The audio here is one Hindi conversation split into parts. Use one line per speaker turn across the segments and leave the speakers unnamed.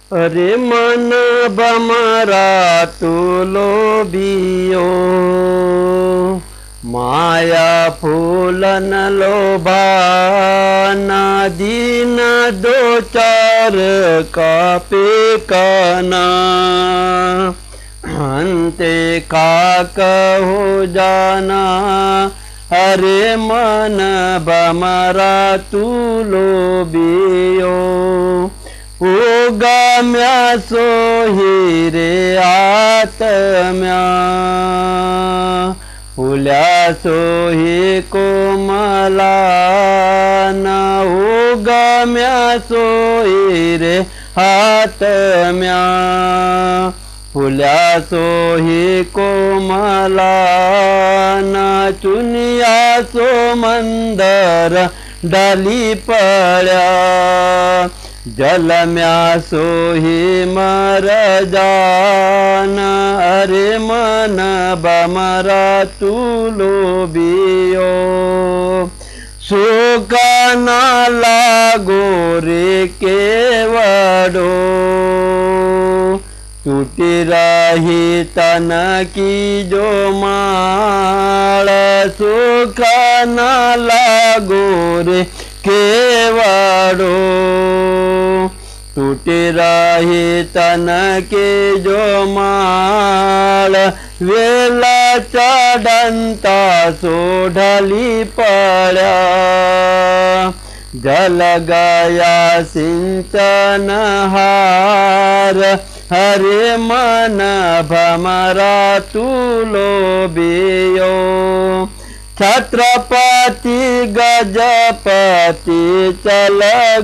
अरे मन बमरा तू लोभियो माया फूलन लोभा ना दीन दो चार कापे काना अंते खाक हो जाना। अरे मन बमरा तू लोभियो उगम्या सोही रे आत्म्या फुल्या सोही कोमला न उगम्या सोही रे आत्म्या फुल्या सोही कोमला न चुनिया सो मंदर डाली पड्या जलम्या सोही मर जान। अरे मन बमरा तू लोभियो सुख ना लागो रे केवड़ो टूटी रही तन की जो माल सुख ना लागो रे केवड़ो टूटी रही तन के जो माल वेला चढ़ंता सो ढली पड़ा जल गया सिंचन हार। हरे मन भमरा तू लोभियो छत्रपति गजपति चल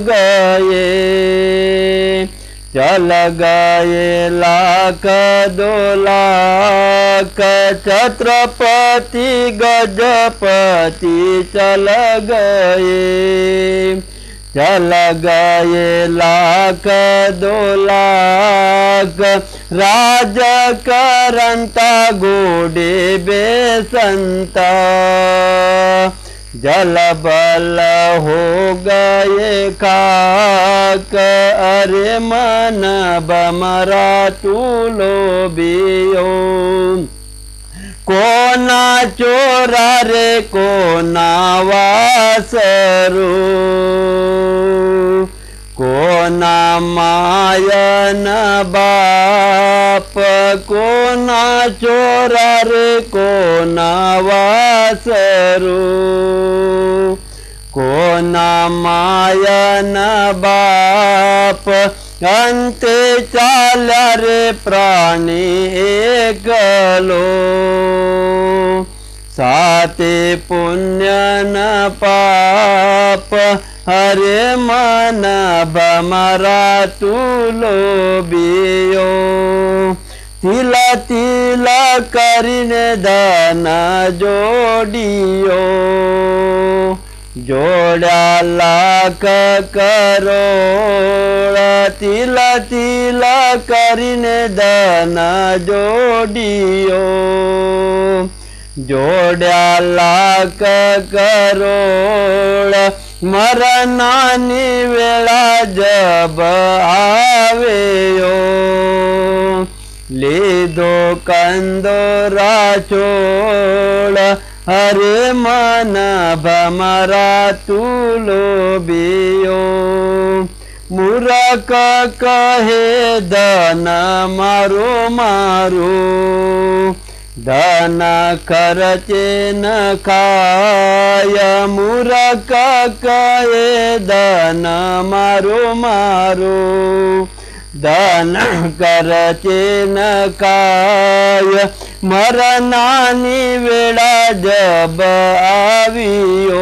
गए लाख दो लाख छत्रपति गजपति चल गए लाख दो लाख राज करंता गोडे बेसंता जल बल हो गए खाक। अरे मन बमरा तू लोभियो कोना चोरा रे कोना वासरू कोना मायन बाप कोना चोरा रे कोना वासरू कोना मायन बाप अंते चाल्या रे प्राणी एकलो साते पुण्य न पाप। हरे मन बमरा तू लोभियो तिला तिला करिने धन जोड़ियो जोड़ा लाख करोड़ तिला तिला करिने धन जोड़ियो जोड़ा लाख करोड़ मरनानी वेला जब आवेयो लीधो कंदोरा छोड़। हरे मन भमरा तू लोभियो मूर्ख कहे धन मारो मारो धन खर्चे न खाय मूर्ख कहे धन मारो मारो धन खर्चे न खाय मरनानी वेळा जब आवियो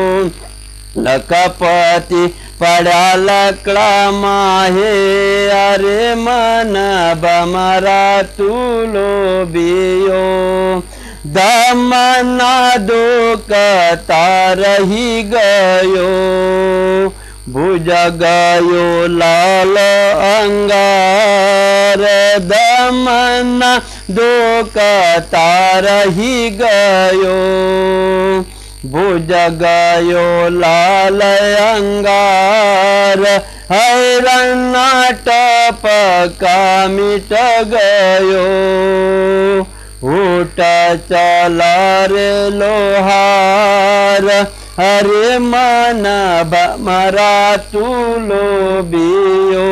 लखपति पड़ा लकड़ा माहे। अरे मन बमरा तू लोभियो दमना दुखता रही गयो भुज गयो लाल अंगार दमना दुखता रही गयो भुज गयो लाल अंगार, हैरान टपका मिट गयो। उठ चला रे लोहार, अरे मन भमरा तू लोभियो।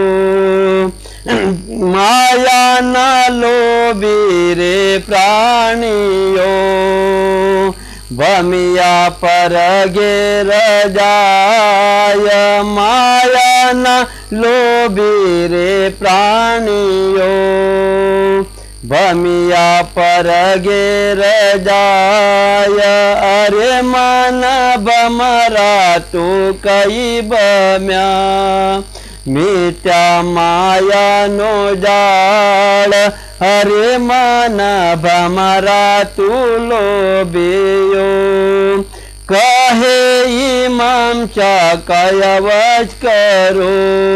माया न लोभी रे प्राणियो, भमिया पर गिर जाय। माया न लोभी रे प्राणियो, भमिया पर गिर जाय। अरे मन भमरा तू कई भम्या, मिथ्या माया नो जाल। अरे मन भमरा तू लोभियो। कहे इमाम कयवच करो,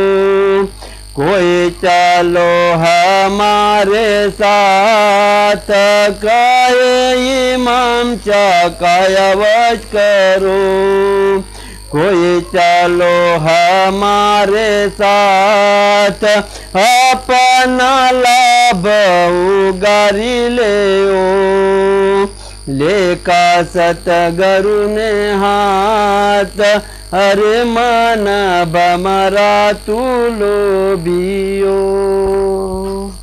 कोई चलो हमारे साथ। कहे इमाम कयवच करो, कोई चलो हमारे साथ। अपना लाभ उगारी ले लेका सतगुरु ने हाथ। अरे मन भमरा तू लोभियो।